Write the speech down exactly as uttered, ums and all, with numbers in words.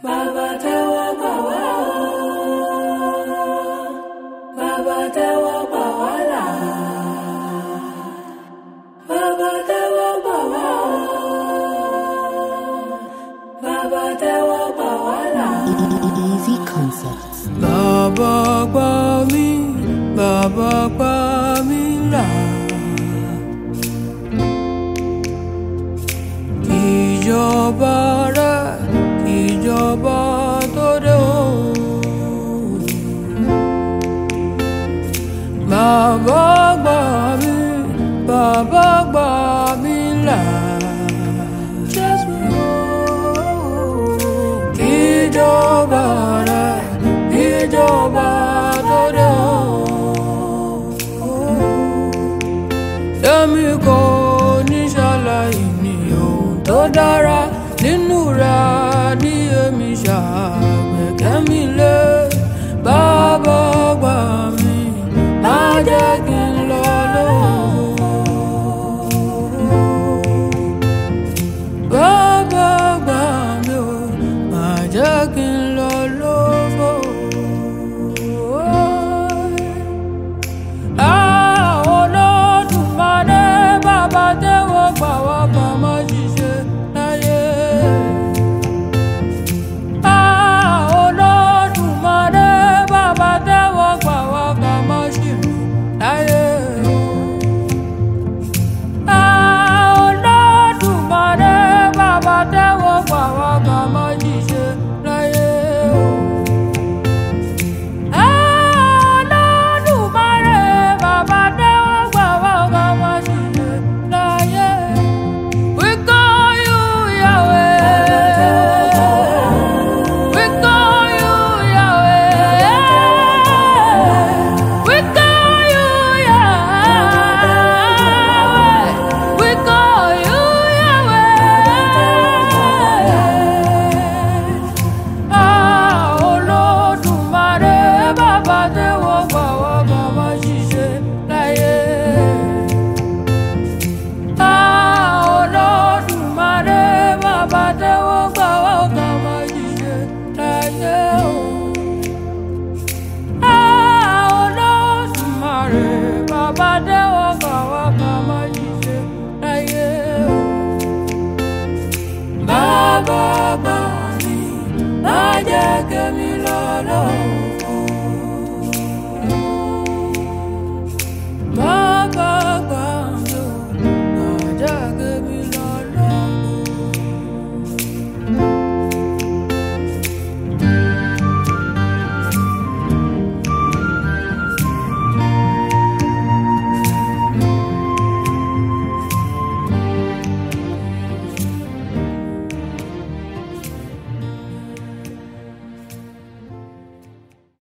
Bàbá tẹ́wọ́ gbà wá o, Bàbá tẹ́wọ́ gbà wá là. Bàbá tẹ́wọ́ gbà wá o, Bàbá tẹ́wọ́ gbà wá là. Easy Concepts. Bàbá gbà mí, Bàbá gbà mí là. Ìjọba rẹ̀, ìjọba tó dé o. Bàbá